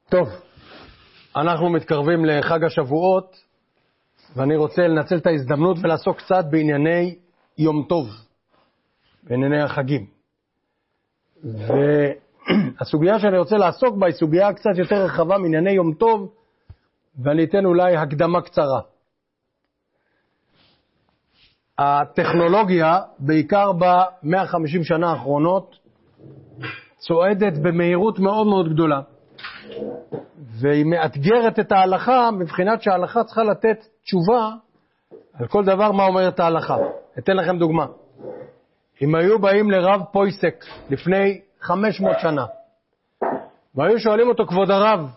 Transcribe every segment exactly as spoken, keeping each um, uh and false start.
טוב, אנחנו מתקרבים לחג השבועות, ואני רוצה לנצל את ההזדמנות ולעסוק קצת בענייני יום טוב, בענייני החגים. והסוגיה שאני רוצה לעסוק בה היא סוגיה קצת יותר רחבה מענייני יום טוב, ואני אתן אולי הקדמה קצרה. הטכנולוגיה, בעיקר ב-מאה וחמישים שנה האחרונות, צועדת במהירות מאוד מאוד גדולה. והיא מאתגרת את ההלכה, מבחינת שההלכה צריכה לתת תשובה על כל דבר מה אומרת ההלכה. אתן לכם דוגמה. אם היו באים לרב פויסק לפני חמש מאות שנה, והיו שואלים אותו, כבוד הרב,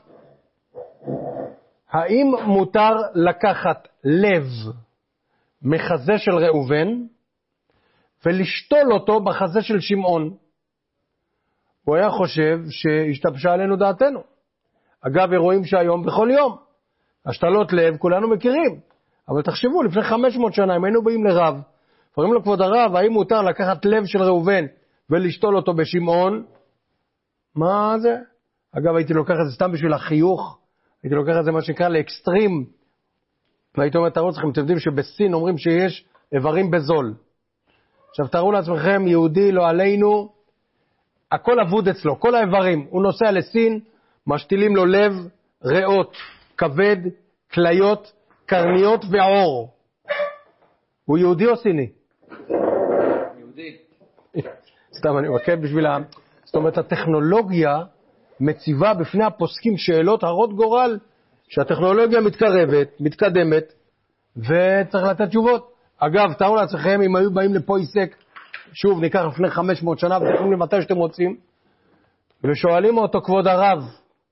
האם מותר לקחת לב מחזה של ראובן ולשתול אותו בחזה של שמעון? הוא היה חושב שהשתבשה עלינו דעתנו. אגב, אירועים שהיום בכל יום. השתלות לב כולנו מכירים. אבל תחשבו, לפני חמש מאות שנה, אם היינו באים לרב, אומרים לו, כבוד הרב, האם מותר לקחת לב של ראובן ולשתול אותו בשמעון? מה זה? אגב, הייתי לוקח את זה סתם בשביל החיוך, הייתי לוקח את זה מה שנקרא לאקסטרים, והייתי אומר, תראו לכם, אתם יודעים שבסין אומרים שיש איברים בזול. עכשיו תראו לעצמכם, יהודי לא עלינו, הכל עבוד אצלו, כל האיברים, הוא נוסע לסין, משתילים לו לב, ריאות, כבד, כליות, קרניות ועור. הוא יהודי או סיני? יהודי. סתם, אני מקד בשביל ה... זאת אומרת, הטכנולוגיה מציבה בפני הפוסקים שאלות הרות גורל, שהטכנולוגיה מתקרבת, מתקדמת, וצריך לתת תשובות. אגב, תראו לעצמכם, אם היו באים לפה עסק, שוב, ניקח לפני חמש מאות שנה, ותכולים למתי שאתם רוצים, ושואלים אותו, כבוד הרב,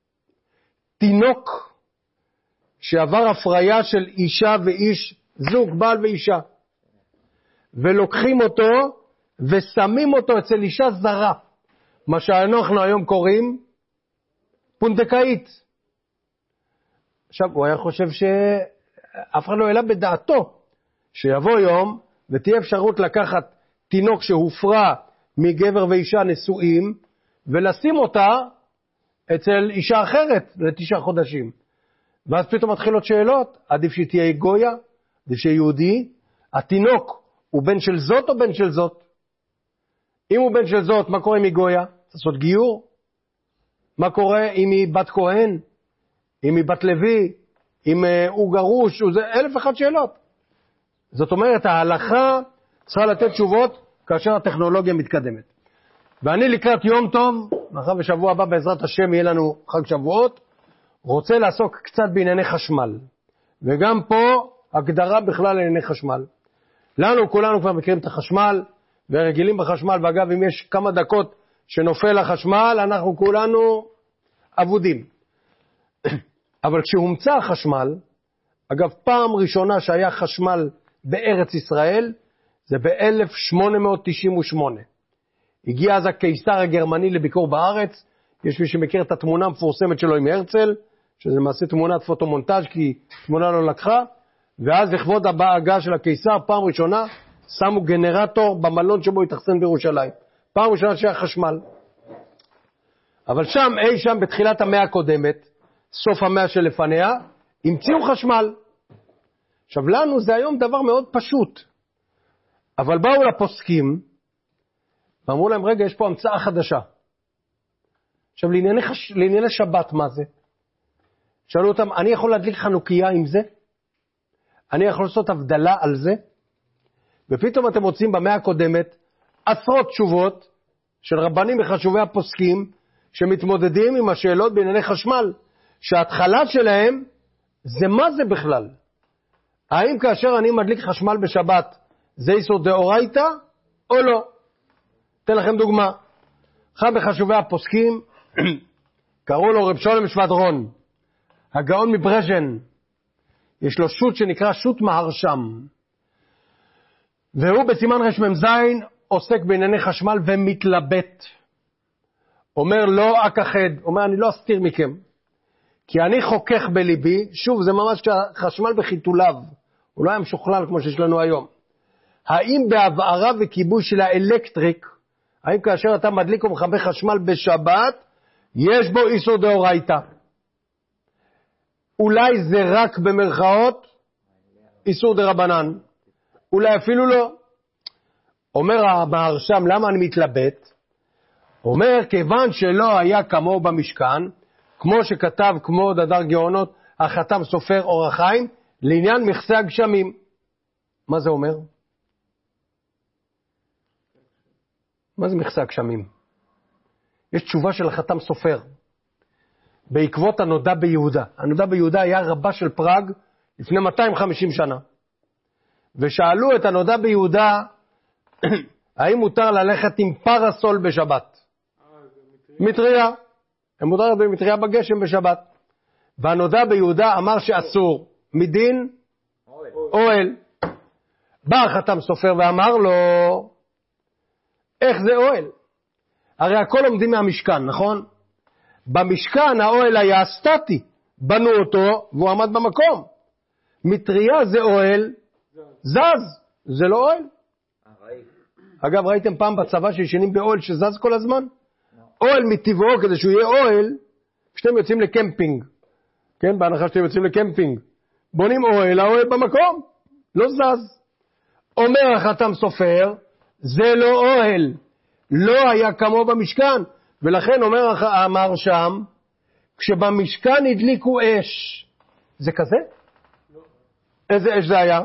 תינוק שעבר הפריה של אישה ואיש, זוג, בעל ואישה, ולוקחים אותו ושמים אותו אצל אישה זרה, מה שאנחנו היום קוראים פונדקאית. עכשיו, הוא היה חושב שאף אחד לא העלה בדעתו שיבוא יום ותהיה אפשרות לקחת תינוק שהופרה מגבר ואישה נשואים ולשים אותה אצל אישה אחרת לתשעה חודשים. ואז פתאום מתחילות שאלות, עדיף שתהיה גויה, עדיף שיהיה יהודי, התינוק הוא בן של זאת או בן של זאת? אם הוא בן של זאת, מה קורה אם היא גויה? לעשות גיור? מה קורה אם היא בת כהן? אם היא בת לוי? אם הוא גרוש? זה אלף אחד שאלות. זאת אומרת, ההלכה צריכה לתת תשובות כאשר הטכנולוגיה מתקדמת. ואני לקראת יום טוב, מאחר בשבוע הבא בעזרת השם יהיה לנו חג שבועות, רוצה לעסוק קצת בענייני חשמל. וגם פה הגדרה בכלל לענייני חשמל. לנו כולנו כבר מכירים את החשמל, ורגילים בחשמל, ואגב אם יש כמה דקות שנופל החשמל, אנחנו כולנו עבודים. אבל כשהומצא החשמל, אגב פעם ראשונה שהיה חשמל בארץ ישראל, זה ב-אלף שמונה מאות תשעים ושמונה. הגיע אז הקיסר הגרמני לביקור בארץ, יש מי שמכיר את התמונה המפורסמת שלו עם הרצל, שזה למעשה תמונת פוטומונטאז' כי תמונה לא לקחה, ואז לכבוד ההגעה של הקיסר, פעם ראשונה, שמו גנרטור במלון שבו התאכסן בירושלים. פעם ראשונה שהיה חשמל. אבל שם, אי שם בתחילת המאה הקודמת, סוף המאה שלפניה, המציאו חשמל. עכשיו לנו זה היום דבר מאוד פשוט. אבל באו לפוסקים, ואמרו להם, רגע, יש פה המצאה חדשה. עכשיו, לענייני, חש... לענייני שבת, מה זה? שאלו אותם, אני יכול להדליק חנוכיה עם זה? אני יכול לעשות הבדלה על זה? ופתאום אתם מוצאים במאה הקודמת עשרות תשובות של רבנים וחשובי הפוסקים שמתמודדים עם השאלות בענייני חשמל, שההתחלה שלהם זה מה זה בכלל? האם כאשר אני מדליק חשמל בשבת זה איסור דאורייתא או לא? אתן לכם דוגמה. אחד מחשובי הפוסקים קראו לו רב שולם שבדרון, הגאון מברז'ן. יש לו שו"ת שנקרא שו"ת מהרשם, והוא בסימן רמ"ז עוסק בענייני חשמל ומתלבט. אומר לא אכחד, אומר אני לא אסתיר מכם, כי אני חוכך בליבי, שוב זה ממש חשמל בחיתוליו, הוא לא היה משוכלל כמו שיש לנו היום. האם בהבערה וכיבוי של האלקטריק, האם כאשר אתה מדליק ומחבר חשמל בשבת, יש בו איסור דאורייתא? אולי זה רק במרכאות איסור דרבנן, אולי אפילו לא. אומר המהרש"ם, למה אני מתלבט? אומר, כיוון שלא היה כמוהו במשכן, כמו שכתב כמו דדר גאונות, החתם סופר אור החיים, לעניין מכסה הגשמים. מה זה אומר? מה זה מכסה הגשמים? יש תשובה של החתם סופר. בעקבות הנודע ביהודה. הנודע ביהודה היה רבה של פראג לפני מאתיים וחמישים שנה. ושאלו את הנודע ביהודה, האם מותר ללכת עם פרסול בשבת? מטריה. הם מותר במטריה בגשם בשבת. והנודע ביהודה אמר שאסור. מדין? אוהל. אוהל. בא החתם סופר ואמר לו, איך זה אוהל? הרי הכל עומדים מהמשכן, נכון? במשכן האוהל היה סטטי. בנו אותו והוא עמד במקום. מטריה זה אוהל, זז. זה לא אוהל. אגב, ראיתם פעם בצבא שישנים באוהל שזז כל הזמן? אוהל מטבעו, כדי שהוא יהיה אוהל, כשאתם יוצאים לקמפינג. כן, בהנחה שאתם יוצאים לקמפינג. בונים אוהל, האוהל במקום. לא זז. אומר החתם סופר, זה לא אוהל. לא היה כמו במשכן. ולכן אומר המהרש"ם, כשבמשכן הדליקו אש, זה כזה? לא. איזה אש זה היה?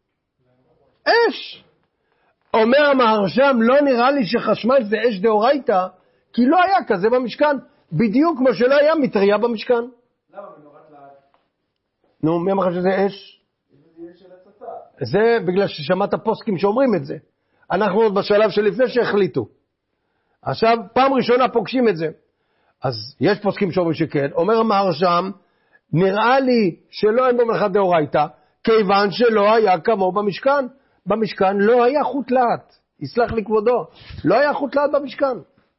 אש. אומר המהרש"ם, לא נראה לי שחשמל זה אש דאורייתא, כי לא היה כזה במשכן, בדיוק כמו שלא היה מטריה במשכן. למה? מנורת לעד. נו, מי אמר שזה אש? זה אש של הצצה. זה בגלל ששמעת פוסקים שאומרים את זה. אנחנו עוד בשלב שלפני שהחליטו. עכשיו, פעם ראשונה פוגשים את זה. אז יש פוסקים שאומרים שכן. אומר המהרש"ם, נראה לי שלא אין בו מלאכה דאורייתא, כיוון שלא היה כמו במשכן. במשכן לא היה חוט להט. יסלח לי כבודו. לא היה חוט להט במשכן.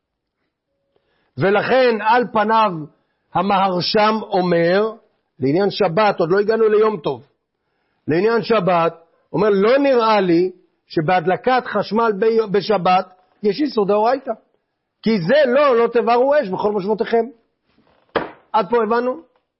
ולכן על פניו המהרש"ם אומר, לעניין שבת, עוד לא הגענו ליום טוב, לעניין שבת, אומר, לא נראה לי שבהדלקת חשמל בשבת יש איסור דאורייתא. כי זה לא, לא תבערו אש בכל משמעותיכם. עד פה הבנו?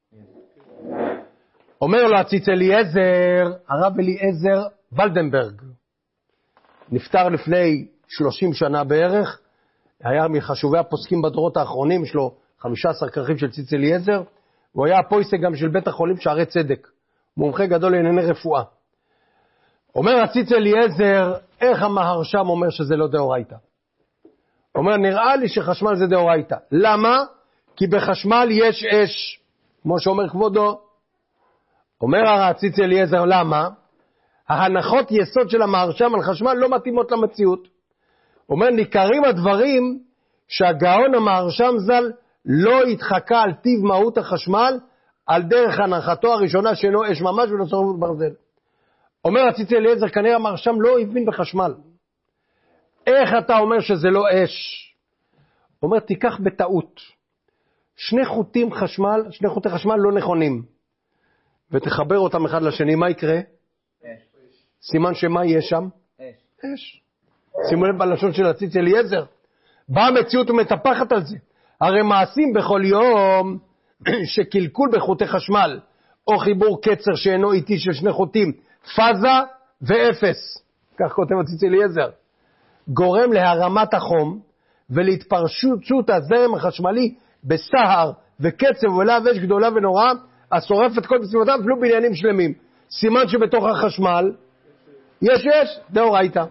אומר לו הציץ אליעזר, הרב אליעזר ולדנברג, נפטר לפני שלושים שנה בערך, היה מחשובי הפוסקים בדורות האחרונים, יש לו חמישה עשר כרכים של ציץ אליעזר, והוא היה הפויסק גם של בית החולים שערי צדק, מומחה גדול לענייני רפואה. אומר הציץ אליעזר, איך המהרש"ם אומר שזה לא דאורייתא? אומר, נראה לי שחשמל זה דאורייתא. למה? כי בחשמל יש אש, כמו שאומר כבודו. אומר הציץ אליעזר, למה? ההנחות יסוד של המהרש"ם על חשמל לא מתאימות למציאות. אומר, ניכרים הדברים שהגאון המהרש"ם ז"ל לא התחקה על טיב מהות החשמל, על דרך הנחתו הראשונה שאינו אש ממש ולא שרפות ברזל. אומר הציץ אליעזר, כנראה המהרש"ם לא הבין בחשמל. איך אתה אומר שזה לא אש? אומר, תיקח בטעות שני חוטים חשמל, שני חוטי חשמל לא נכונים, ותחבר אותם אחד לשני, מה יקרה? אש. סימן שמה יהיה שם? אש. אש. שימו לב בלשון של הציץ אליעזר. באה המציאות ומטפחת על זה. הרי מעשים בכל יום שקלקול בחוטי חשמל, או חיבור קצר שאינו איטי של שני חוטים, פאזה ואפס, כך כותב הציץ אליעזר, גורם להרמת החום ולהתפרשות הזרם החשמלי בסהר וקצב ולהב אש גדולה ונוראה, השורף את כל בסביבותיו אפילו בעניינים שלמים. סימן שבתוך החשמל יש אש דאורייתא.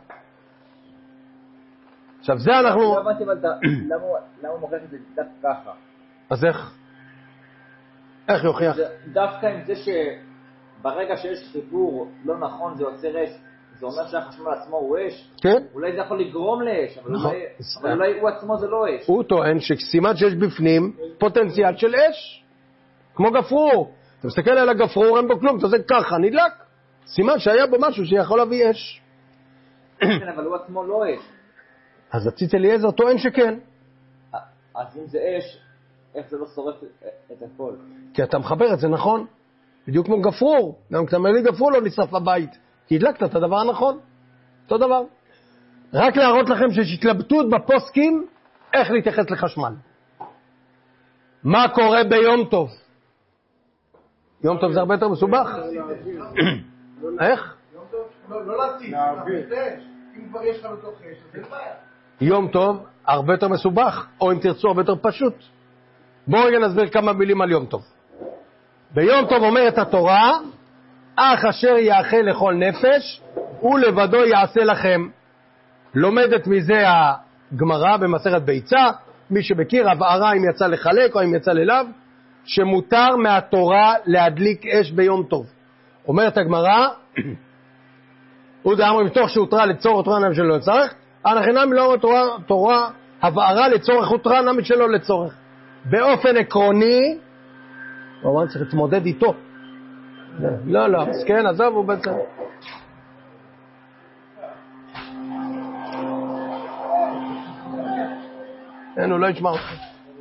עכשיו זה אנחנו... לא הבנתי, אבל למה הוא מוכיח את זה דווקא ככה? אז איך? איך יוכיח? דווקא עם זה שברגע שיש חיבור לא נכון זה יוצר אש, זה אומר שהחשמל עצמו הוא אש? כן. אולי זה יכול לגרום לאש, אבל אולי הוא עצמו זה לא אש. הוא טוען שסימן שיש בפנים פוטנציאל של אש, כמו גפרור. אתה מסתכל על הגפרור, אין בו כלום, אתה עושה ככה, נדלק. סימן שהיה בו משהו שיכול להביא אש. כן, אבל הוא עצמו לא אש. אז הציץ אליעזר טוען שכן. אז אם זה אש, איך זה לא שורף את הכל? כי אתה מחבר את זה נכון. בדיוק כמו גפרור. גם כשאתה אומר לי גפרור לא נשרף בבית. כי הדלקת את הדבר הנכון. אותו דבר. רק להראות לכם שיש התלבטות בפוסקים איך להתייחס לחשמל. מה קורה ביום טוב? יום טוב זה הרבה יותר מסובך. איך? לא להציב, אם כבר יש לך בתוך אש, אז אין בעיה. יום טוב הרבה יותר מסובך, או אם תרצו הרבה יותר פשוט. בואו רגע נסביר כמה מילים על יום טוב. ביום טוב אומרת התורה, אך אשר יאכל לכל נפש, הוא לבדו יעשה לכם. לומדת מזה הגמרא במסכת ביצה, מי שמכיר, הבערה אם יצא לחלק או אם יצא ללאו, שמותר מהתורה להדליק אש ביום טוב. אומרת הגמרא, הוא דאמר מתוך שהותרה לצורך תורה נמי שלא לצורך, אנחנו לא תורה, תורה הבערה לצורך הותרה נמי שלא לצורך. באופן עקרוני, הוא אומר צריך להתמודד איתו. לא, לא, אז כן, עזוב, הוא בעצם. אין, הוא לא ישמע אותך.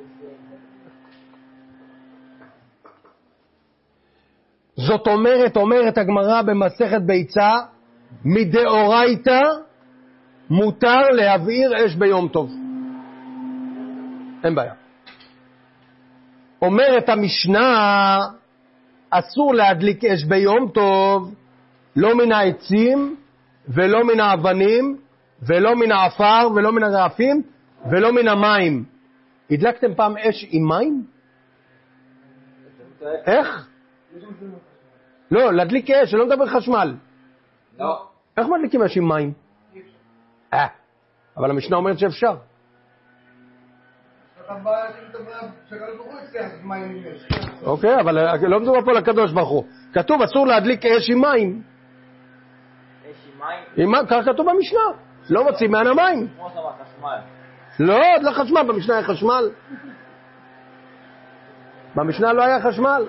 זאת אומרת, אומרת הגמרא במסכת ביצה, מדאורייתא מותר להבעיר אש ביום טוב. אין בעיה. אומרת המשנה, אסור להדליק אש ביום טוב, לא מן העצים, ולא מן האבנים, ולא מן האפר, ולא מן הרעפים, ולא מן המים. הדלקתם פעם אש עם מים? איך? לא, להדליק אש, לא מדבר חשמל. לא. איך מדליקים אש עם מים? אה, אבל המשנה אומרת שאפשר. אוקיי, אבל לא מדובר פה לקדוש ברוך הוא. כתוב אסור להדליק אש עם מים. אש עם מים? כך כתוב במשנה. לא מוצאים מען המים. כמו שאמר חשמל. לא, לא חשמל, במשנה היה חשמל. במשנה לא היה חשמל.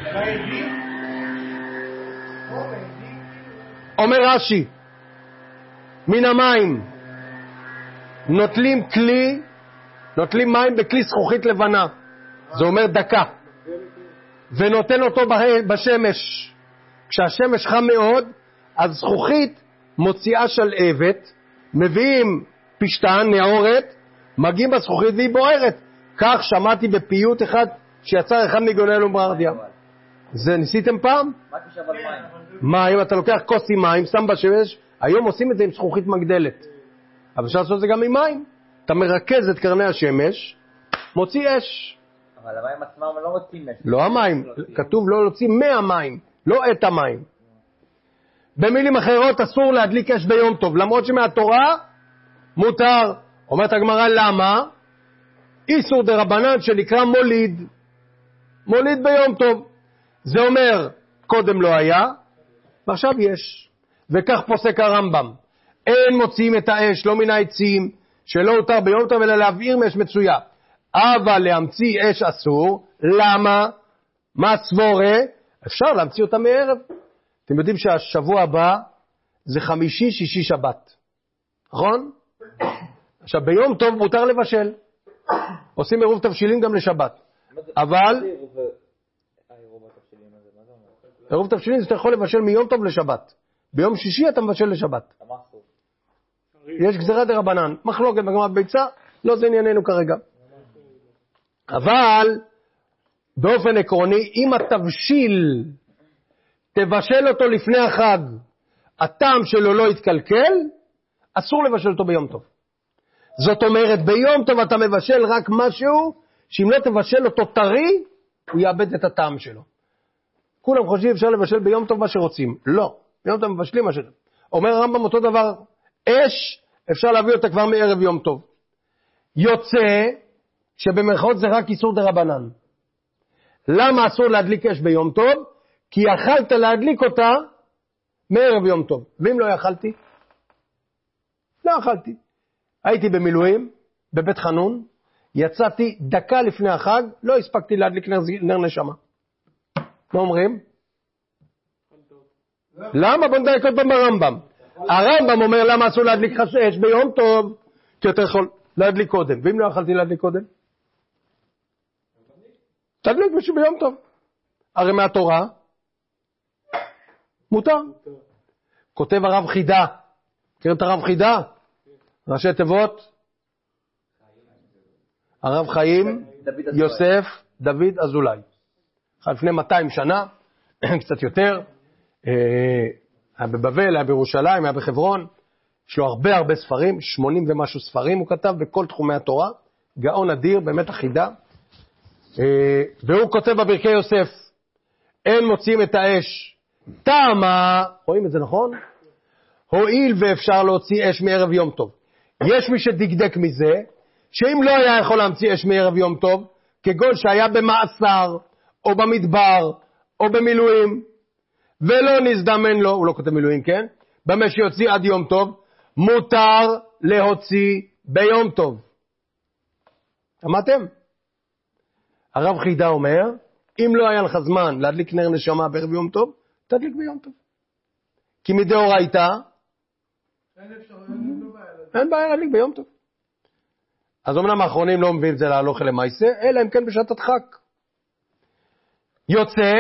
אומר רש"י, מן המים נוטלים כלי, נוטלים מים בכלי זכוכית לבנה, זה אומר דקה, ונותן אותו בשמש. כשהשמש חם מאוד, אז זכוכית מוציאה שלהבת, מביאים פשטן, נאורת, מגיעים בזכוכית והיא בוערת. כך שמעתי בפיוט אחד שיצר אחד מגאוני לומברדיה. זה ניסיתם פעם? מה תשב על מים? מים, אתה לוקח כוס עם מים, שם בשמש, היום עושים את זה עם זכוכית מגדלת. אבל אפשר לעשות את זה גם עם מים. אתה מרכז את קרני השמש, מוציא אש. אבל המים עצמם לא מוצאים אש. לא המים, כתוב לא להוציא מהמים, לא את המים. במילים אחרות אסור להדליק אש ביום טוב, למרות שמהתורה מותר. אומרת הגמרא למה? איסור דרבנן שנקרא מוליד. מוליד ביום טוב. זה אומר, קודם לא היה, ועכשיו יש. וכך פוסק הרמב"ם. אין מוציאים את האש, לא מן העצים, שלא הותר ביום טוב, אלא להבעיר מאש מצויה. אבל להמציא אש אסור. למה? מה סבורה? אפשר להמציא אותה מערב. אתם יודעים שהשבוע הבא זה חמישי, שישי, שבת. נכון? עכשיו, ביום טוב מותר לבשל. עושים עירוב תבשילים גם לשבת. אבל עירוב תבשילים זה אתה יכול לבשל מיום טוב לשבת. ביום שישי אתה מבשל לשבת. יש גזירה דרבנן. מחלוקת בגמרא בביצה, לא זה ענייננו כרגע. אבל באופן עקרוני, אם התבשיל תבשל אותו לפני החג, הטעם שלו לא יתקלקל, אסור לבשל אותו ביום טוב. זאת אומרת, ביום טוב אתה מבשל רק משהו, שאם לא תבשל אותו טרי, הוא יאבד את הטעם שלו. כולם חושבים אפשר לבשל ביום טוב מה שרוצים. לא, ביום טוב מבשלים מה שרוצים. אומר הרמב"ם אותו דבר, אש אפשר להביא אותה כבר מערב יום טוב. יוצא שבמרכאות זה רק איסור דרבנן. למה אסור להדליק אש ביום טוב? כי יכלת להדליק אותה מערב יום טוב. ואם לא יכלתי? לא יכלתי. הייתי במילואים, בבית חנון, יצאתי דקה לפני החג, לא הספקתי להדליק נר נשמה. מה אומרים? למה? בוא נדייק עוד פעם ברמב"ם. הרמב"ם אומר למה אסור להדליק אש ביום טוב, כי אתה יכול להדליק קודם. ואם לא יכלתי להדליק קודם? תדליק משהו ביום טוב. הרי מהתורה מותר. כותב הרב חידה. מכירים את הרב חידה? ראשי תיבות? הרב חיים יוסף דוד אזולאי. לפני מאתיים שנה, קצת יותר. היה בבבל, היה בירושלים, היה בחברון. יש לו הרבה הרבה ספרים, שמונים ומשהו ספרים הוא כתב בכל תחומי התורה. גאון אדיר, באמת אחידה. והוא כותב בברכי יוסף, אין מוצאים את האש. תמה, רואים את זה נכון? הועיל ואפשר להוציא אש מערב יום טוב. יש מי שדקדק מזה, שאם לא היה יכול להמציא אש מערב יום טוב, כגון שהיה במאסר, או במדבר, או במילואים, ולא נזדמן לו, הוא לא כותב מילואים, כן? במה שיוציא עד יום טוב, מותר להוציא ביום טוב. שמעתם? הרב חידה אומר, אם לא היה לך זמן להדליק נר נשמה בערב יום טוב, תדליק ביום טוב. כי מדאורייתא, אין בעיה להדליק ביום טוב. אז אומנם האחרונים לא מביאים את זה להלוך למעשה, אלא אם כן בשעת הדחק. יוצא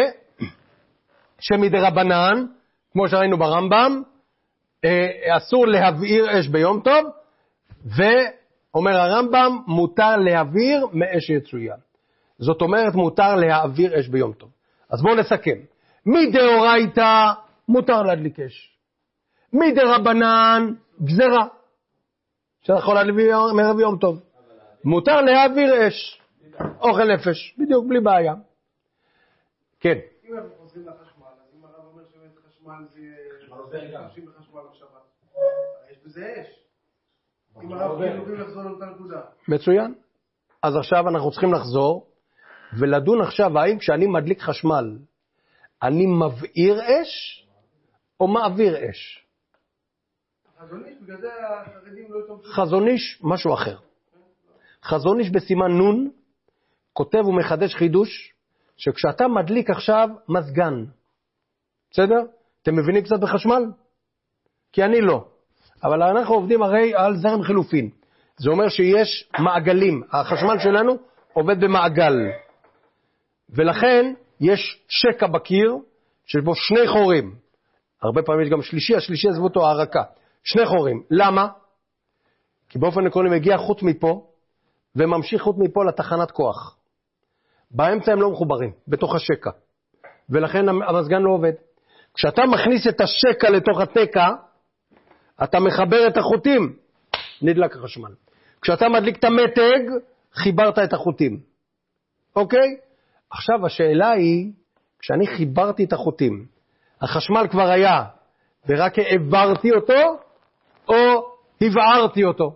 שמדרבנן, כמו שראינו ברמב"ם, אסור להבעיר אש ביום טוב, ואומר הרמב"ם, מותר להעביר מאש יצויה. זאת אומרת, מותר להעביר אש ביום טוב. אז בואו נסכם. מדאורייתא מותר להדליק אש. מדרבנן גזרה. שיכול להביא מערב יום טוב. מותר להעביר אש. אוכל נפש. בדיוק, בלי בעיה. כן. אם אנחנו חוזרים לחשמל, אז אם הרב אומר שבאמת חשמל זה משתמשים בחשמל בשבת, יש בזה אש. אם הרב יכולים לחזור לאותה נקודה. מצוין. אז עכשיו אנחנו צריכים לחזור ולדון עכשיו האם כשאני מדליק חשמל אני מבעיר אש או מעביר אש. חזון איש, בגלל זה החרדים לא יותר... חזון איש, משהו אחר. חזון איש בסימן נון כותב ומחדש חידוש שכשאתה מדליק עכשיו מזגן, בסדר? אתם מבינים קצת בחשמל? כי אני לא. אבל אנחנו עובדים הרי על זרם חילופין. זה אומר שיש מעגלים. החשמל שלנו עובד במעגל. ולכן יש שקע בקיר שיש בו שני חורים. הרבה פעמים יש גם שלישי, השלישי עזבו אותו הערקה. שני חורים. למה? כי באופן עקרוני מגיע חוט מפה וממשיך חוט מפה לתחנת כוח. באמצע הם לא מחוברים, בתוך השקע. ולכן המזגן לא עובד. כשאתה מכניס את השקע לתוך התקע, אתה מחבר את החוטים, נדלק החשמל. כשאתה מדליק את המתג, חיברת את החוטים. אוקיי? עכשיו השאלה היא, כשאני חיברתי את החוטים, החשמל כבר היה, ורק העברתי אותו, או הבערתי אותו.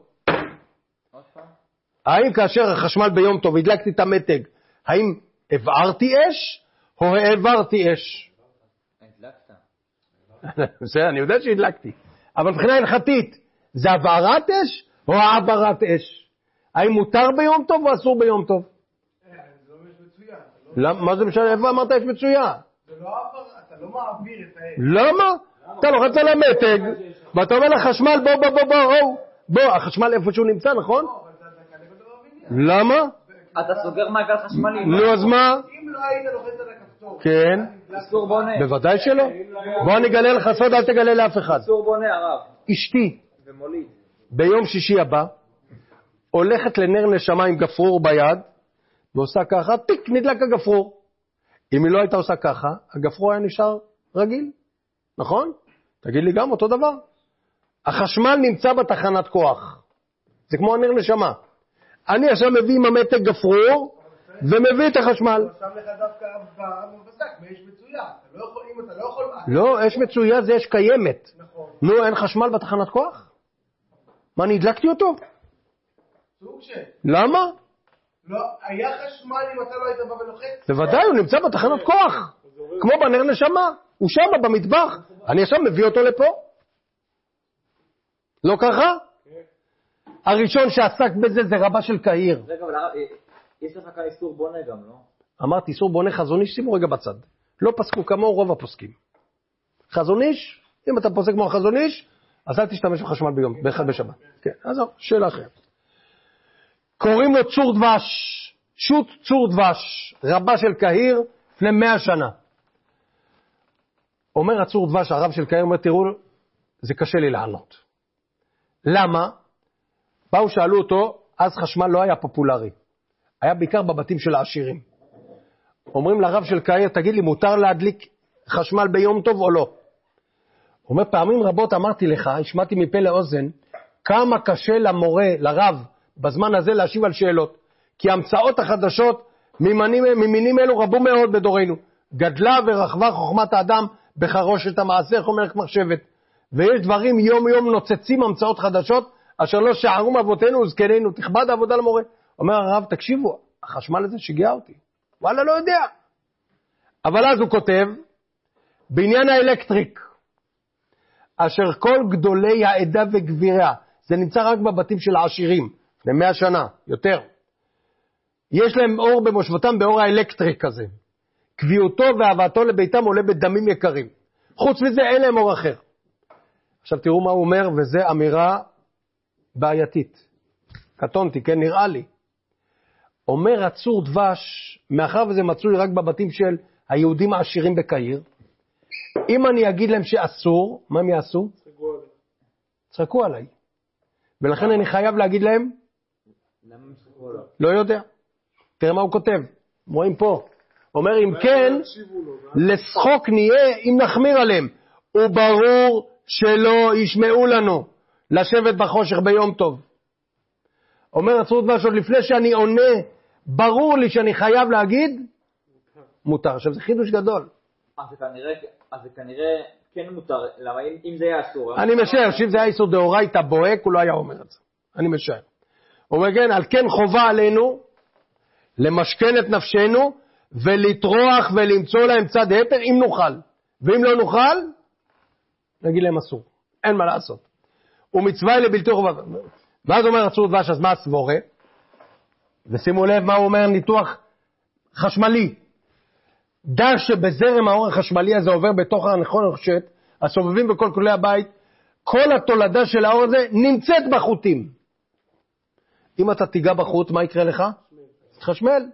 האם כאשר החשמל ביום טוב, הדלקתי את המתג, האם הבערתי אש, או העברתי אש? הדלקת. בסדר, אני יודע שהדלקתי. אבל מבחינה הלכתית, זה הבערת אש או העברת אש? האם מותר ביום טוב או אסור ביום טוב? זה לא אש מצוין. מה זה משנה? איפה אמרת אש מצוין? זה לא עבר, אתה לא מעביר את האש. למה? אתה לוחץ על המתג, ואתה אומר לחשמל, בוא, בוא, בוא, בוא, בוא, החשמל איפה שהוא נמצא, נכון? לא, אבל זה הדקה לבד לא מבין. למה? אתה סוגר מעגל חשמלי. נו, אז מה? אם לא היית לוחץ על הכפתור. כן. איסור בונה. בוודאי שלא. בוא אני אגלה לך סוד, אל תגלה לאף אחד. איסור בונה, הרב. אשתי, ומוליד. ביום שישי הבא, הולכת לנר נשמה עם גפרור ביד, ועושה ככה, טיק, נדלק הגפרור. אם היא לא הייתה עושה ככה, הגפרור היה נשאר רגיל. נכון? תגיד לי גם אותו דבר. החשמל נמצא בתחנת כוח. זה כמו הנר נשמה. אני עכשיו מביא עם המתג גפרור, ומביא את החשמל. הוא שם לך דווקא בבזק, מאש מצויה. אתה לא יכול, אם אתה לא יכול... לא, אש מצויה זה אש קיימת. נכון. נו, אין חשמל בתחנת כוח? מה, אני הדלקתי אותו? סוג ש... למה? לא, היה חשמל אם אתה לא היית בא ולוחץ? בוודאי, הוא נמצא בתחנת כוח. כמו בנר נשמה. הוא שם במטבח. אני עכשיו מביא אותו לפה. לא ככה? הראשון שעסק בזה זה רבה של קהיר. רגע, אבל הרב, יש לך כאן איסור בונה גם, לא? אמרתי, איסור בונה חזון איש, שימו רגע בצד. לא פסקו כמוהו רוב הפוסקים. חזון איש, אם אתה פוסק כמו חזון איש, אז אל תשתמש בחשמל ביום, באחד בשבת. כן, אז שאלה אחרת. קוראים לו צור דבש, שוט צור דבש, רבה של קהיר, לפני מאה שנה. אומר הצור דבש, הרב של קהיר, אומר, תראו, זה קשה לי לענות. למה? באו שאלו אותו, אז חשמל לא היה פופולרי. היה בעיקר בבתים של העשירים. אומרים לרב של קהיר, תגיד לי, מותר להדליק חשמל ביום טוב או לא. הוא אומר, פעמים רבות אמרתי לך, השמעתי מפה לאוזן, כמה קשה למורה, לרב, בזמן הזה להשיב על שאלות. כי המצאות החדשות ממינים, ממינים אלו רבו מאוד בדורנו. גדלה ורחבה חוכמת האדם בחרושת המעשה, חומר כמחשבת. ויש דברים יום יום נוצצים המצאות חדשות, אשר לא שערו אבותינו וזקנינו, תכבד העבודה למורה. אומר הרב, תקשיבו, החשמל הזה שיגע אותי. וואלה, לא יודע. אבל אז הוא כותב, בעניין האלקטריק, אשר כל גדולי העדה וגביריה, זה נמצא רק בבתים של העשירים, לפני מאה שנה, יותר. יש להם אור במושבותם באור האלקטריק הזה. קביעותו והבאתו לביתם עולה בדמים יקרים. חוץ מזה אין להם אור אחר. עכשיו תראו מה הוא אומר, וזה אמירה בעייתית. קטונתי, כן, נראה לי. אומר הצור דבש, מאחר וזה מצוי רק בבתים של היהודים העשירים בקהיר, אם אני אגיד להם שאסור, מה הם יעשו? צחקו עליי. צחקו עליי. ולכן אני חייב להגיד להם? למה הם צחקו עליי? לא יודע. תראה מה הוא כותב. רואים פה. אומר, אם כן, לשחוק נהיה אם נחמיר עליהם. וברור שלא ישמעו לנו לשבת בחושך ביום טוב. אומר הצור דבש, עוד לפני שאני עונה, ברור לי שאני חייב להגיד, מותר. עכשיו זה חידוש גדול. אז זה כנראה, אז זה כנראה כן מותר, למה אם, אם זה היה אסור? אני משער, שאם זה היה איסור דאורייתא בוהק, הוא לא היה אומר את זה. אני משער. הוא אומר, כן, על כן חובה עלינו למשכן את נפשנו, ולטרוח ולמצוא להם צד היתר, אם נוכל. ואם לא נוכל, נגיד להם אסור. אין מה לעשות. ומצווה לבלתי חובה. ואז אומר הצור דבש, אז מה הסבורה? ושימו לב מה הוא אומר, ניתוח חשמלי. דע שבזרם האור החשמלי הזה עובר בתוך הנחושת, הסובבים בכל כלי הבית, כל התולדה של האור הזה נמצאת בחוטים. אם אתה תיגע בחוט, מה יקרה לך? תחשמל.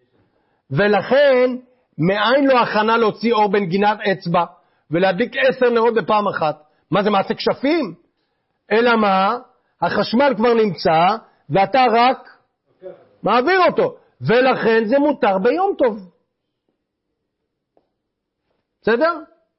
ולכן, מאין לו הכנה להוציא אור בנגינת אצבע, ולהדליק עשר נרות בפעם אחת? מה זה, מעשה כשפים? אלא מה? החשמל כבר נמצא, ואתה רק מעביר אותו. ולכן זה מותר ביום טוב. בסדר?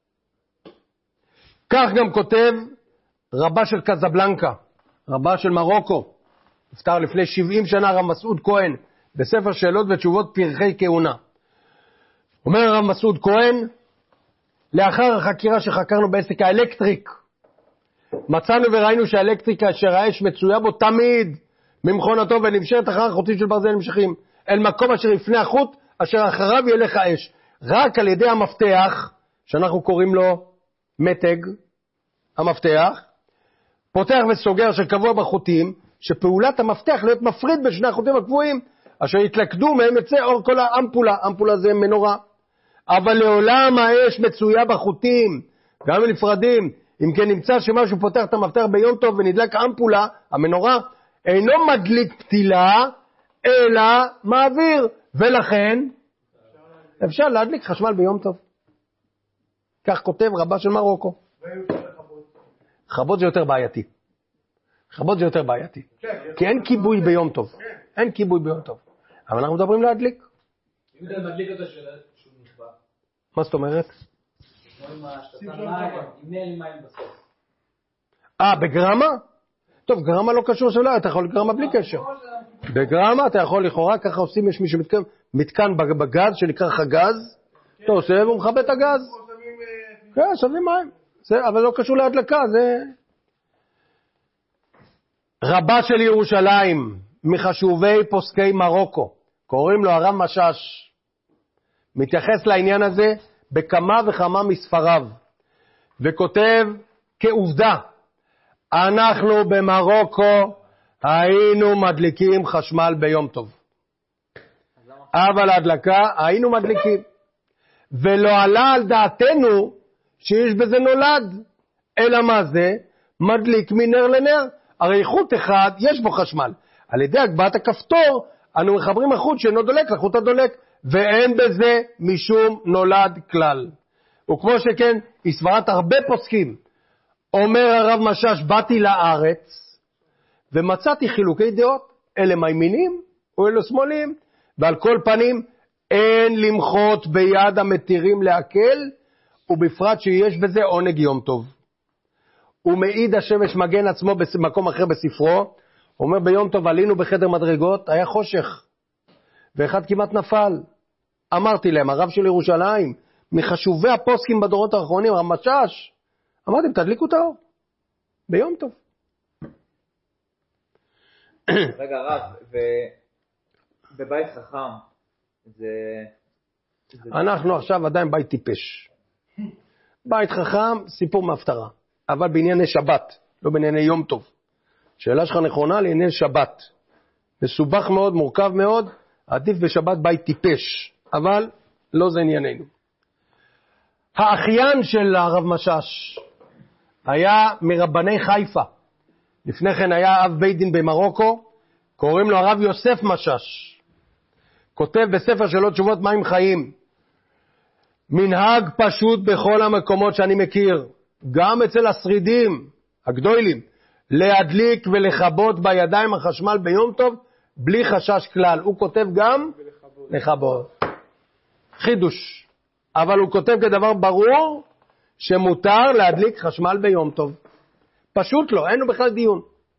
כך גם כותב רבה של קזבלנקה, רבה של מרוקו, נפטר לפני שבעים שנה, רב מסעוד כהן, בספר שאלות ותשובות פרחי כהונה. אומר הרב מסעוד כהן, לאחר החקירה שחקרנו בעסק האלקטריק, מצאנו וראינו שהאלקטריקה אשר האש מצויה בו תמיד ממכונתו ונמשרת אחר החוטים של ברזל נמשכים אל מקום אשר לפני החוט אשר אחריו ילך האש. רק על ידי המפתח, שאנחנו קוראים לו מתג, המפתח, פותח וסוגר שקבוע בחוטים, שפעולת המפתח להיות מפריד בין שני החוטים הקבועים, אשר יתלכדו מהם יצא אור כל האמפולה, אמפולה זה מנורה. אבל לעולם האש מצויה בחוטים, גם נפרדים. אם כן נמצא שמשהו פותח את המפתח ביום טוב ונדלק אמפולה, המנורה, אינו מדליק פתילה, אלא מעביר, ולכן אפשר להדליק חשמל ביום טוב. כך כותב רבה של מרוקו. חבות זה יותר בעייתי. חבות זה יותר בעייתי. כי אין כיבוי ביום טוב. אין כיבוי ביום טוב. אבל אנחנו מדברים להדליק. אם אתה מדליק אותו שהוא נכבה. מה זאת אומרת? עם השתתן מים, עם נהל מים בסוף. אה, בגרמה? טוב, גרמה לא קשור שלא, אתה יכול גרמה בלי קשר. בגרמה אתה יכול לכאורה, ככה עושים, יש מי שמתקן מתקן בגז שנקרא חגז, אתה עושה והוא מכבה את הגז. כן, שמים מים. אבל לא קשור להדלקה, זה... רבה של ירושלים, מחשובי פוסקי מרוקו, קוראים לו הרב משש, מתייחס לעניין הזה בכמה וכמה מספריו, וכותב כעובדה, אנחנו במרוקו היינו מדליקים חשמל ביום טוב. אבל ההדלקה היינו מדליקים. ולא עלה על דעתנו שיש בזה נולד. אלא מה זה? מדליק מנר לנר. הרי חוט אחד יש בו חשמל. על ידי הגבהת הכפתור אנו מחברים החוט שאינו דולק לחוט הדולק. ואין בזה משום נולד כלל. וכמו שכן, היא סברת הרבה פוסקים. אומר הרב משש, באתי לארץ ומצאתי חילוקי דעות, אלה מימינים ואלה שמאלים, ועל כל פנים אין למחות ביד המתירים להקל, ובפרט שיש בזה עונג יום טוב. הוא מעיד השמש מגן עצמו במקום אחר בספרו, הוא אומר ביום טוב עלינו בחדר מדרגות, היה חושך, ואחד כמעט נפל. אמרתי להם, הרב של ירושלים, מחשובי הפוסקים בדורות האחרונים, המשש, אמרתם, תדליקו את האור, ביום טוב. רגע רב, בבית חכם, זה... אנחנו עכשיו עדיין בית טיפש. בית חכם, סיפור מהפטרה, אבל בענייני שבת, לא בענייני יום טוב. שאלה שלך נכונה לענייני שבת. מסובך מאוד, מורכב מאוד, עדיף בשבת בית טיפש, אבל לא זה ענייננו. האחיין של הרב משש היה מרבני חיפה. לפני כן היה אב בית דין במרוקו, קוראים לו הרב יוסף משש. כותב בספר שלו תשובות מים חיים. מנהג פשוט בכל המקומות שאני מכיר, גם אצל השרידים הגדולים, להדליק ולכבות בידיים החשמל ביום טוב, בלי חשש כלל. הוא כותב גם לכבות. חידוש. אבל הוא כותב כדבר ברור, שמותר להדליק חשמל ביום טוב. פשוט לא, אין לו בכלל דיון.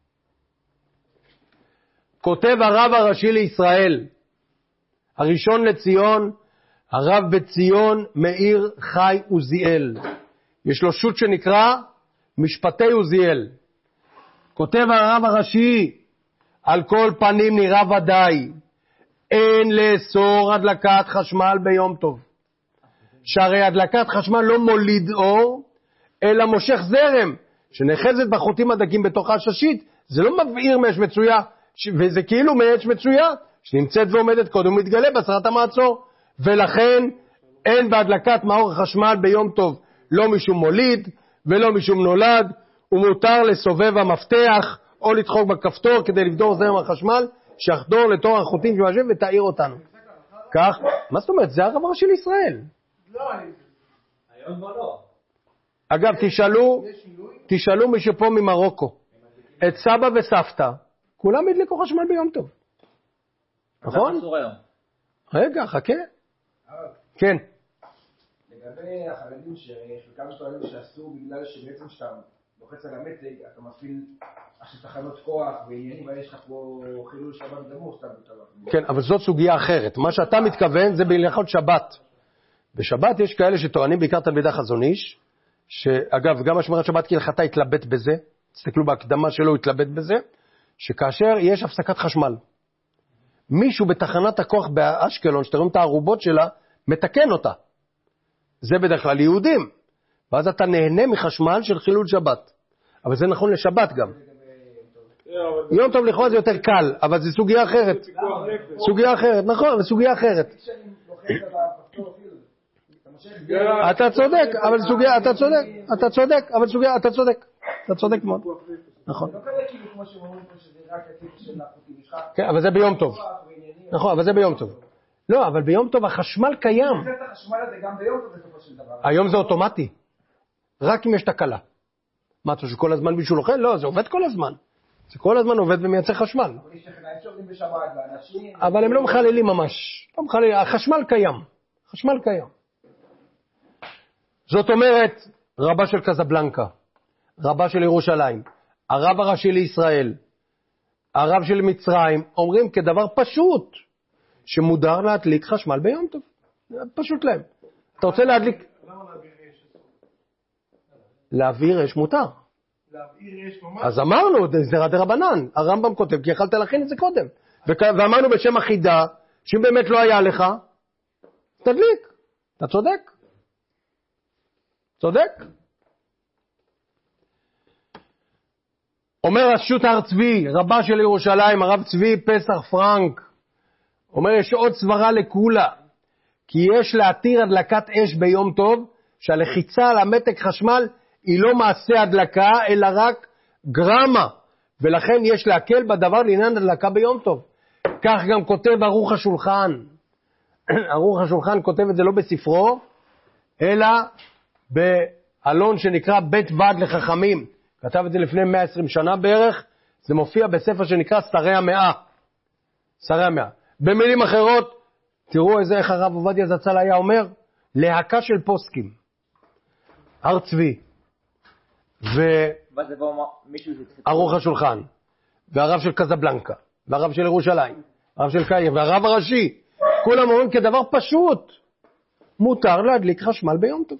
כותב הרב הראשי לישראל, הראשון לציון, הרב בציון מאיר חי עוזיאל. יש לו שוט שנקרא משפטי עוזיאל. כותב הרב הראשי, על כל פנים נראה ודאי, אין לאסור הדלקת חשמל ביום טוב. שהרי הדלקת חשמל לא מוליד אור, אלא מושך זרם, שנחזת בחוטים הדקים בתוך הששית, זה לא מבעיר מאש מצויה, וזה כאילו מאש מצויה, שנמצאת ועומדת קודם ומתגלה בסרת המעצור, ולכן אין בהדלקת מאור החשמל ביום טוב, לא משום מוליד ולא משום נולד, ומותר לסובב המפתח או לדחוק בכפתור כדי לבדור זרם החשמל, שיחדור לתור החוטים שמאשב ותאיר אותנו. כך, מה זאת אומרת? זה הרב הראשי לישראל. לא, אני... היום לא. אגב, תשאלו, תשאלו מי שפה ממרוקו, את סבא וסבתא, כולם הדליקו חשמל ביום טוב. נכון? רגע, חכה. כן. לגבי החרדים שחלקם שטוענים שאסור בגלל שבעצם שאתה לוחץ על המתג, אתה מפעיל עכשיו תחנות כוח ועניינים, ויש לך פה חילול שבת גמור, סתם בשבת. כן, אבל זאת סוגיה אחרת. מה שאתה מתכוון זה בהלכות שבת. בשבת יש כאלה שטוענים, בעיקר תלמידי חזון איש, שאגב, גם השמרת שבת כהלכתה התלבט בזה, תסתכלו בהקדמה שלו, התלבט בזה, שכאשר יש הפסקת חשמל, מישהו בתחנת הכוח באשקלון, שאתם רואים את הערובות שלה, מתקן אותה. זה בדרך כלל יהודים. ואז אתה נהנה מחשמל של חילול שבת. אבל זה נכון לשבת גם. יום טוב לכאורה זה יותר קל, אבל זה סוגיה אחרת. סוגיה אחרת, נכון, אבל סוגיה אחרת. אתה צודק, אבל סוגיה, אתה צודק, אתה צודק, אבל סוגיה, אתה צודק. אתה צודק מאוד. נכון. כן, אבל זה ביום טוב. נכון, אבל זה ביום טוב. לא, אבל ביום טוב החשמל קיים. היום זה אוטומטי. רק אם יש תקלה. מה, אתה שכל הזמן מישהו לוחל? לא, זה עובד כל הזמן. זה כל הזמן עובד ומייצר חשמל. אבל הם לא מחללים ממש. לא מחללים, החשמל קיים. החשמל קיים. זאת אומרת, רבה של קזבלנקה, רבה של ירושלים, הרב הראשי לישראל, הרב של מצרים, אומרים כדבר פשוט, שמודר להדליק חשמל ביום טוב. פשוט להם. אתה רוצה להדליק? למה להעביר אש? להעביר אש מותר. להעביר אש ממש? אז אמרנו, זה רד רבנן. הרמב"ם כותב, כי יכלת להכין את זה קודם. ואמרנו בשם אחידה, שאם באמת לא היה לך, תדליק. אתה צודק. צודק. אומר השו"ת הר צבי, רבה של ירושלים, הרב צבי פסח פרנק, אומר יש עוד סברה לכולה, כי יש להתיר הדלקת אש ביום טוב, שהלחיצה על המתק חשמל היא לא מעשה הדלקה, אלא רק גרמה, ולכן יש להקל בדבר לעניין הדלקה ביום טוב. כך גם כותב ערוך השולחן. ערוך השולחן כותב את זה לא בספרו, אלא באלון שנקרא בית ועד לחכמים. כתב את זה לפני מאה ועשרים שנה בערך, זה מופיע בספר שנקרא שרי המאה. שרי המאה. במילים אחרות, תראו איזה איך הרב עובדיה זצ"ל היה אומר, להקה של פוסקים. הר צבי, וערוך השולחן, והרב של קזבלנקה, והרב של ירושלים, הרב של קהיר, והרב הראשי, כולם אומרים כדבר פשוט, מותר להדליק חשמל ביום טוב.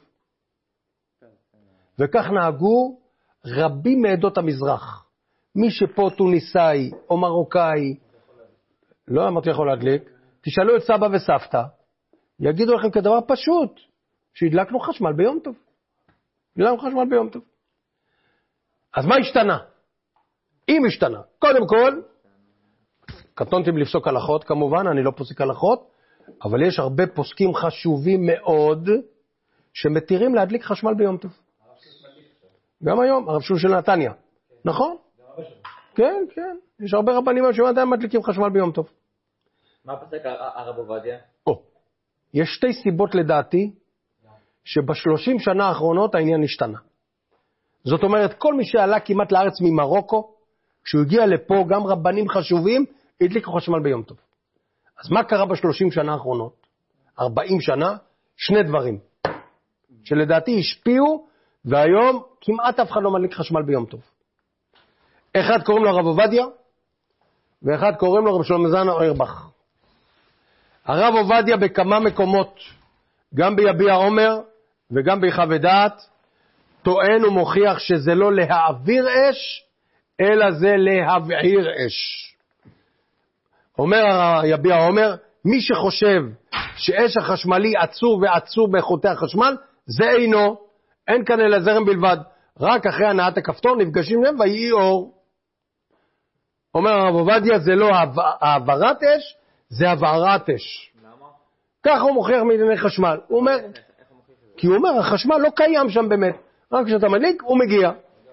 וכך נהגו רבים מעדות המזרח. מי שפה טוניסאי או מרוקאי, לא אמרתי יכול להדליק, תשאלו את סבא וסבתא, יגידו לכם כדבר פשוט, שהדלקנו חשמל ביום טוב. הדלקנו חשמל ביום טוב. אז מה השתנה? אם השתנה, קודם כל, קטונתי לפסוק הלכות כמובן, אני לא פוסק הלכות, אבל יש הרבה פוסקים חשובים מאוד, שמתירים להדליק חשמל ביום טוב. גם היום, הרב שול של נתניה. נכון? כן, כן. יש הרבה רבנים שעדיין מדליקים חשמל ביום טוב. מה פסק הרב עובדיה? או, יש שתי סיבות לדעתי, שבשלושים שנה האחרונות העניין השתנה. זאת אומרת, כל מי שעלה כמעט לארץ ממרוקו, כשהוא הגיע לפה, גם רבנים חשובים, הדליקו חשמל ביום טוב. אז מה קרה בשלושים שנה האחרונות? ארבעים שנה? שני דברים. שלדעתי השפיעו, והיום כמעט אף אחד לא מדליק חשמל ביום טוב. אחד קוראים לו הרב עובדיה, ואחד קוראים לו רב שלמה זלמן אוירבך. הרב עובדיה בכמה מקומות, גם ביביע עומר וגם ביחווה דעת, טוען ומוכיח שזה לא להעביר אש, אלא זה להבעיר אש. אומר יביע עומר, מי שחושב שאש החשמלי עצור ועצור באיכותי החשמל, זה אינו, אין כאן אלא זרם בלבד, רק אחרי הנעת הכפתור נפגשים להם ויהי אור. אומר הרב עובדיה, זה לא העברת אש, זה הבערת אש. למה? ככה הוא מוכיח מדיני חשמל. הוא אומר, כי הוא אומר, החשמל לא קיים שם באמת, רק כשאתה מדליק הוא מגיע.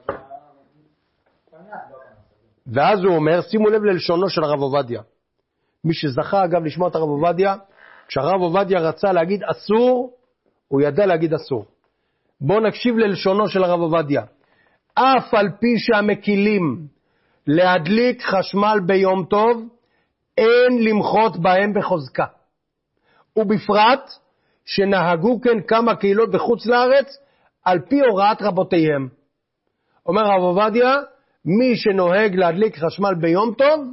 ואז הוא אומר, שימו לב ללשונו של הרב עובדיה. מי שזכה אגב לשמוע את הרב עובדיה, כשהרב עובדיה רצה להגיד אסור, הוא ידע להגיד אסור. בואו נקשיב ללשונו של הרב עובדיה. אף על פי שהמקילים להדליק חשמל ביום טוב, אין למחות בהם בחוזקה. ובפרט שנהגו כן כמה קהילות בחוץ לארץ, על פי הוראת רבותיהם. אומר הרב עובדיה, מי שנוהג להדליק חשמל ביום טוב,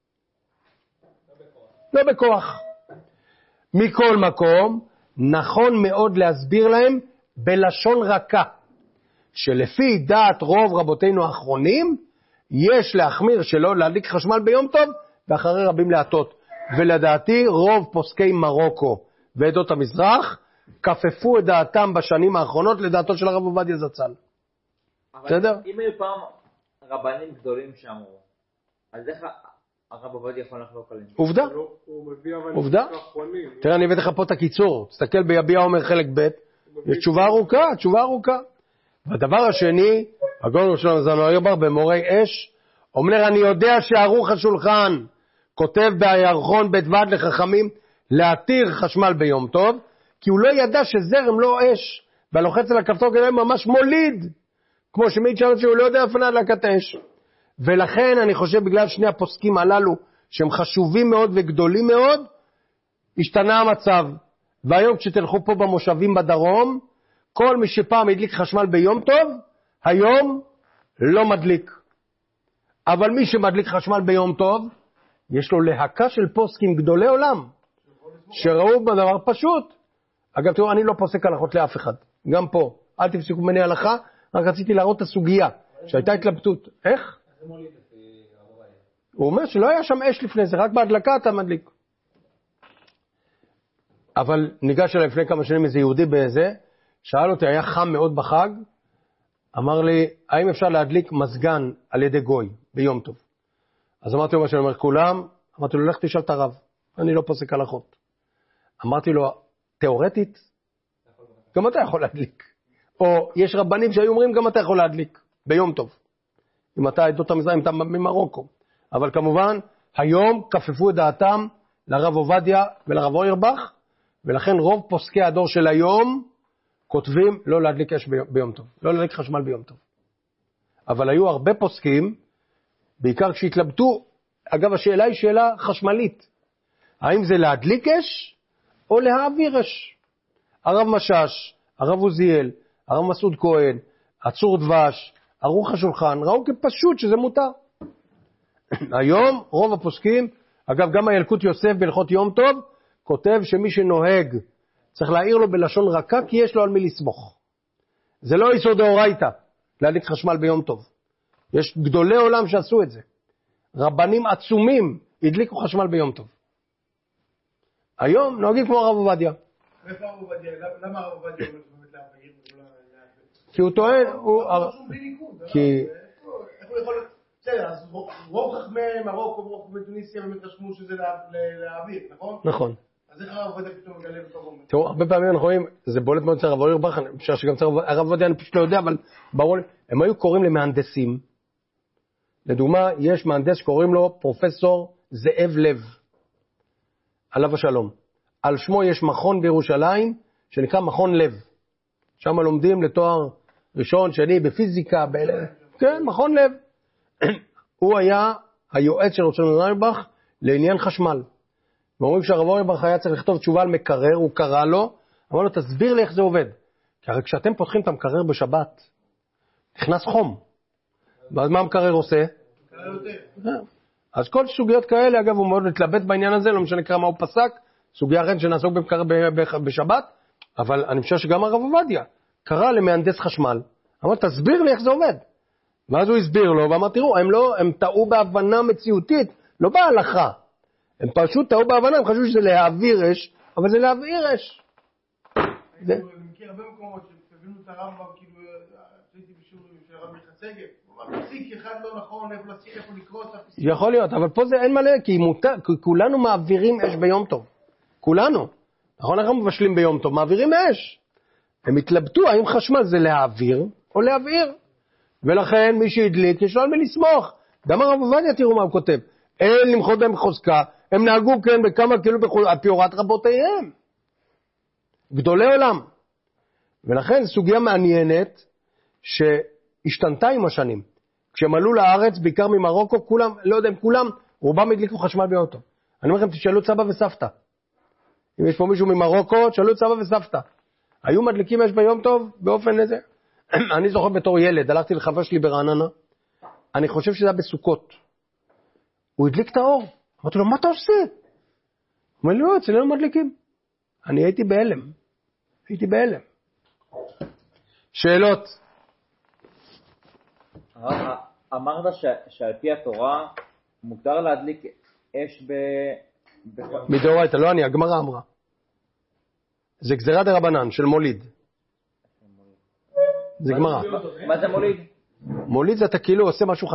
לא בכוח. מכל מקום, נכון מאוד להסביר להם בלשון רכה, שלפי דעת רוב רבותינו האחרונים, יש להחמיר שלא להדליק חשמל ביום טוב, ואחרי רבים להטות. ולדעתי רוב פוסקי מרוקו ועדות המזרח, כפפו את דעתם בשנים האחרונות לדעתו של הרב עובדיה זצ"ל. בסדר? אם היו פעם רבנים גדולים שאמרו, אז איך הרב עובדיה יכול לחלוק עליהם? עובדה. עובדה. תראה, אני הבאתי לך פה את הקיצור. תסתכל ביביע עומר חלק ב', יש תשובה ארוכה, תשובה ארוכה. והדבר השני, הגאון שלנו זלמן אוירבך במורי אש, אומר, אני יודע שערוך השולחן כותב בירחון בית ועד לחכמים להתיר חשמל ביום טוב, כי הוא לא ידע שזרם לא אש, והלוחץ על הכפתור כדי ממש מוליד, כמו שמעיד שלנו שהוא לא יודע איפה להדלקת אש. ולכן אני חושב בגלל שני הפוסקים הללו, שהם חשובים מאוד וגדולים מאוד, השתנה המצב. והיום כשתלכו פה במושבים בדרום, כל מי שפעם הדליק חשמל ביום טוב, היום לא מדליק. אבל מי שמדליק חשמל ביום טוב, יש לו להקה של פוסקים גדולי עולם, שראו בדבר פשוט. אגב, תראו, אני לא פוסק הלכות לאף אחד. גם פה, אל תפסיקו ממני הלכה, רק רציתי להראות את הסוגיה, שהייתה התלבטות. איך? הוא אומר שלא היה שם אש לפני זה, רק בהדלקה אתה מדליק. אבל ניגש אליי לפני כמה שנים איזה יהודי באיזה, שאל אותי, היה חם מאוד בחג, אמר לי, האם אפשר להדליק מזגן על ידי גוי ביום טוב? אז אמרתי לו מה שאני אומר, כולם, אמרתי לו, לך תשאל את הרב, אני לא פוסק הלכות. אמרתי לו, תיאורטית, גם אתה יכול להדליק. או יש רבנים שהיו אומרים, גם אתה יכול להדליק ביום טוב. אם אתה עדות המזרח, אם אתה ממרוקו. אבל כמובן, היום כפפו את דעתם לרב עובדיה ולרב אוירבך, ולכן רוב פוסקי הדור של היום כותבים לא להדליק אש ביום טוב, לא להדליק חשמל ביום טוב. אבל היו הרבה פוסקים, בעיקר כשהתלבטו, אגב השאלה היא שאלה חשמלית, האם זה להדליק אש או להעביר אש? הרב משש, הרב עוזיאל, הרב מסעוד כהן, עצור דבש, ערוך השולחן, ראו כפשוט שזה מותר. היום רוב הפוסקים, אגב גם הילקוט יוסף בהלכות יום טוב, כותב שמי שנוהג צריך להעיר לו בלשון רכה כי יש לו על מי לסמוך. זה לא איסור דאורייתא להדליק חשמל ביום טוב. יש גדולי עולם שעשו את זה. רבנים עצומים הדליקו חשמל ביום טוב. היום נוהגים כמו הרב עובדיה. איפה הרב עובדיה? למה הרב עובדיה אומר באמת להבהיר? כי הוא טוען, הוא... כי... איך הוא יכול... בסדר, אז רוב חכמי מרוקו ורוב חכמי תוניסיה באמת רשמו שזה להעביר, נכון? נכון. אז איך הרב עובדיה פתאום מגלה בתור אומר? תראו, הרבה פעמים אנחנו רואים, זה בולט מאוד אצל הרב אוירבך, אני חושב שגם אצל הרב עובדיה אני פשוט לא יודע, אבל ברור לי, הם היו קוראים למהנדסים. לדוגמה, יש מהנדס שקוראים לו פרופסור זאב לב, עליו השלום. על שמו יש מכון בירושלים, שנקרא מכון לב. שם לומדים לתואר ראשון, שני, בפיזיקה, ב... כן, מכון לב. הוא היה היועץ של רב אוירבך לעניין חשמל. ואומרים שהרב אוירבך היה צריך לכתוב תשובה על מקרר, הוא קרא לו, אמר לו, תסביר לי איך זה עובד. כי הרי כשאתם פותחים את המקרר בשבת, נכנס חום. ואז מה המקרר עושה? אז כל סוגיות כאלה, אגב, הוא מאוד מתלבט בעניין הזה, לא משנה כמה הוא פסק, סוגיה אחרת שנעסוק במקרר בשבת, אבל אני חושב שגם הרב עובדיה קרא למהנדס חשמל, אמר, תסביר לי איך זה עובד. ואז הוא הסביר לו, ואמר, תראו, הם, לא, הם טעו בהבנה מציאותית, לא בהלכה. הם פשוט טעו בהבנה, הם חשבו שזה להעביר אש, אבל זה להעביר אש. אני מכיר הרבה מקומות שהבינו את הרמב"ם, כאילו, הייתי בשיעור של הרב מחצגת, הפסיק אחד לא נכון, איפה להסיק, איפה לקרוא את הפסיק. יכול להיות, אבל פה זה אין מלא, כי כולנו מעבירים אש ביום טוב. כולנו. נכון, אנחנו מבשלים ביום טוב, מעבירים אש. הם התלבטו, האם חשמל זה להעביר או להבעיר. ולכן מי שהדליק, יש לו על מי לסמוך. גם הרב עובדיה, תראו מה הוא כותב. אין למחות בהם חוזקה, הם נהגו כן בכמה כאילו בפיורת רבותיהם. גדולי עולם. ולכן סוגיה מעניינת שהשתנתה עם השנים. כשהם עלו לארץ, בעיקר ממרוקו, כולם, לא יודע אם כולם, רובם הדליקו חשמל באוטו. אני אומר לכם, תשאלו את סבא וסבתא. אם יש פה מישהו ממרוקו, תשאלו את סבא וסבתא. היו מדליקים אש ביום טוב באופן איזה. אני זוכר בתור ילד, הלכתי לחבר שלי ברעננה, אני חושב שזה היה בסוכות. הוא הדליק את האור. אמרתי לו, מה אתה עושה? הוא אומר לי, לא, אצלנו מדליקים. אני הייתי בהלם. הייתי בהלם. שאלות? אמרת שעל פי התורה מותר להדליק אש ב... מדאורייתא, לא אני, הגמרא אמרה. זה גזירה דרבנן של מוליד. זה גמרא. מה זה מוליד? מוליד זה אתה כאילו עושה משהו חדש.